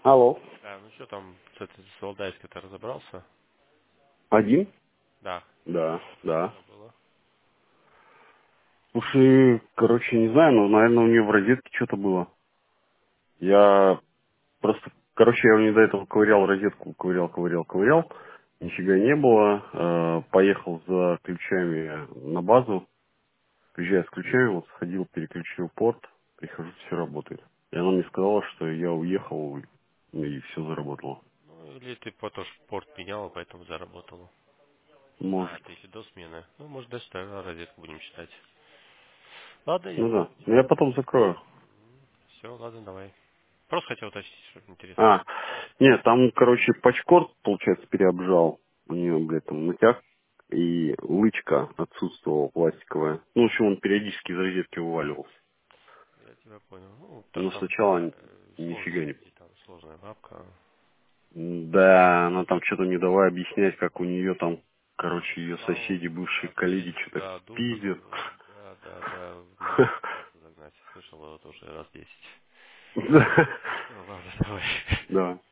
Алло. Да, ну что там с Валдайской-то разобрался? Один? Да. Да, да. Что было? Слушай, короче, не знаю, но, наверное, у нее в розетке что-то было. Я просто, короче, я у нее до этого ковырял розетку, ковырял. Нифига не было. Поехал за ключами на базу. Приезжаю с ключами, вот сходил, переключил порт. Прихожу, все работает. И она мне сказала, что я уехал, и все заработало. Ну, или ты тоже порт меняла, поэтому заработала. А, Может. это если до смены. Ну, может, дальше тогда розетку будем считать. Ладно, Ну да. Но я потом закрою. все, ладно, давай. Просто хотел уточнить, что интересно. А, нет, там, короче, пачкорд, получается, переобжал. У нее, блядь, там натяг. И лычка отсутствовала пластиковая. Ну, в общем, он периодически из розетки вываливался. Я тебя понял. Ну, то, Но что там сначала сложно нифига не... ввести, там сложная бабка. Да, она там что-то не давай объяснять, как у нее там, короче, ее соседи, Жаловался, бывшие да, коллеги, соседи, что-то да, дух пиздят. какой, да, могут пытаться загнать. Слышал это уже раз 10. Да. Ну, ладно, давай. Да.